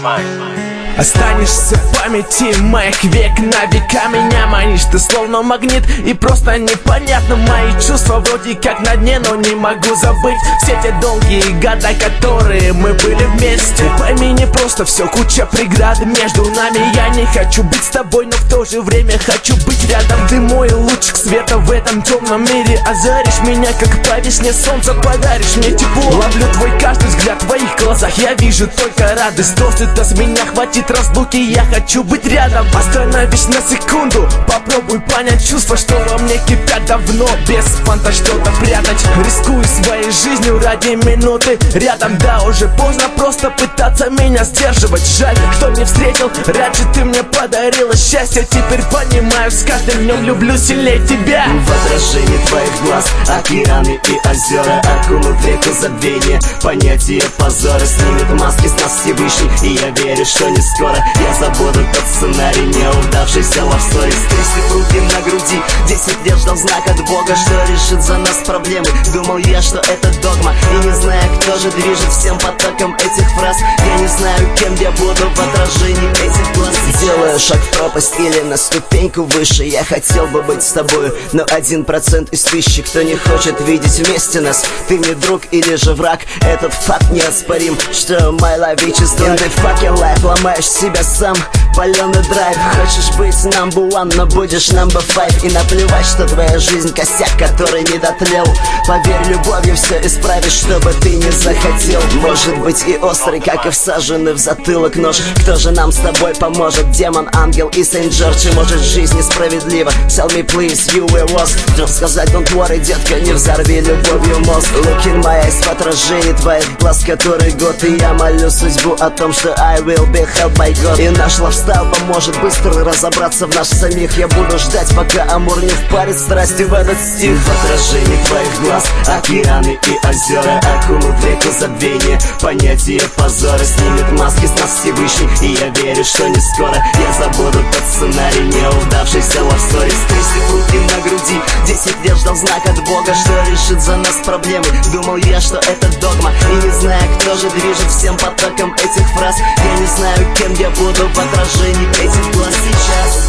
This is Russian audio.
Останешься в памяти моих век на века. Меня манишь ты словно магнит, и просто непонятно. Мои чувства вроде как на дне, но не могу забыть все те долгие года, которые мы были вместе. Пойми, не просто все, куча преград между нами. Я не хочу быть с тобой, но в то же время хочу быть рядом. Ты мой лучик света в этом темном мире. Озаришь меня, как по весне солнце, подаришь мне тепло. Ловлю твой каждый взгляд, в твоих глазах я вижу только радость. Досыта с меня хватит разлуки, я хочу быть рядом. Остановись на секунду, попробуй понять чувства, что во мне кипят давно. Без фанта что-то прятать, рискую своей жизнью ради минуты рядом. Да, уже поздно просто пытаться меня сдерживать. Жаль, кто не встретил, раньше ты мне подарила счастье. Теперь понимаю, с каждым днем люблю сильнее тебя. В отражении твоих глаз океаны и озера окунут в реку забвения. Понятие позора снимет маски с нас Всевышний, и я верю, что не скоро я забуду тот сценарий неудавшийся лавстори. Скрестив руки на груди, 10 лет ждал знак от Бога, что решит за нас проблемы. Думал я, что это догма, и не знаю, кто же движет всем потоком этих фраз. Я не знаю, кем я буду в отражении этих глаз. Делаю шаг в пропасть или на ступеньку выше. Я хотел бы быть с тобою, но 1% из 1000, кто не хочет видеть вместе нас. Ты мне друг или же враг, этот факт неоспорим, что my life is in the fucking life. Ломаешь себя сам, паленый драйв. Хочешь быть number one, но будешь number 5. И наплевать, что твоя жизнь косяк, который не дотлел. Поверь, любовью все исправишь, чтобы ты не захотел. Может быть и острый, как и всаженный в затылок нож. Кто же нам с тобой поможет? Демон, ангел и Сент-Джордж. И может жизнь несправедлива? Tell me please, you were lost. Вдруг сказать don't worry, детка, не взорви любовью мозг. Look in my eyes, в отражении твоих глаз, который год. И я молю судьбу о том, что I will be helped by God. И наш лайфстайл поможет быстро разобраться в нас самих. Я буду ждать, пока амур не впарит страсти в этот стих. В отражении твоих глаз океаны и озера окунут в реку забвения. Понятие позора снимет маски с нас Всевышний, и я верю, что не скоро я забуду тот сценарий неудавшийся лавстори. Скрестив руки на груди, 10 лет ждал знак от Бога, что решит за нас проблемы. Думал я, что это догма, и не знаю, кто же движет всем потоком этих фраз. Я не знаю, кем я буду в отражении этих глаз сейчас.